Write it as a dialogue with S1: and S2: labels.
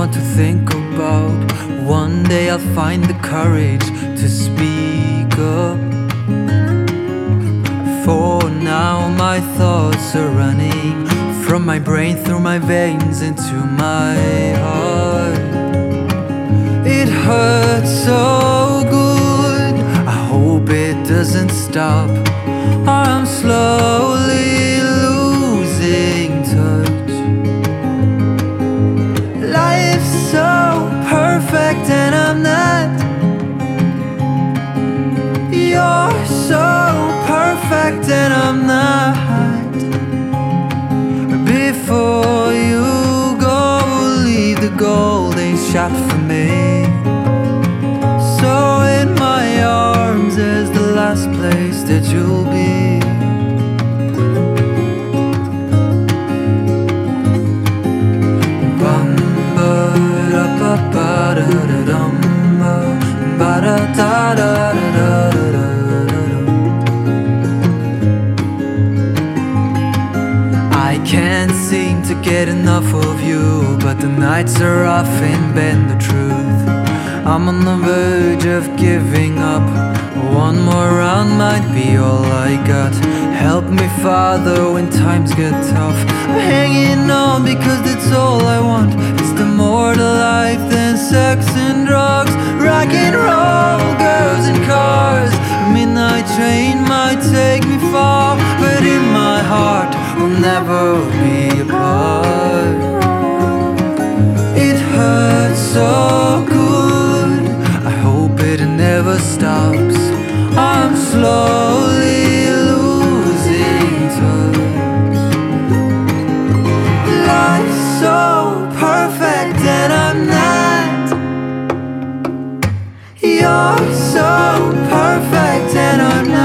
S1: want to think about. One day I'll find the courage to speak up. For now my thoughts are running from my brain through my veins into my heart. It hurts so good, I hope it doesn't stop. I'm slowly losing touch. Life's so perfect and I'm not. You're so perfect and I'm not. Before you go, leave the golden shot for me. So in my arms is the last place that you'll be. I can't seem to get enough of you, but the nights are often bend the truth. I'm on the verge of giving up. One more round might be all I got. Help me, Father, when times get tough. I'm hanging on because that's all I want. It's the more to life than sex and drugs, rock and roll, girls and cars. A midnight train might take me far, but in my heart we'll never be apart. It hurts so good, I hope it never stops. I'm slowly losing touch. Life's so perfect and I'm not. You're so perfect and I'm not.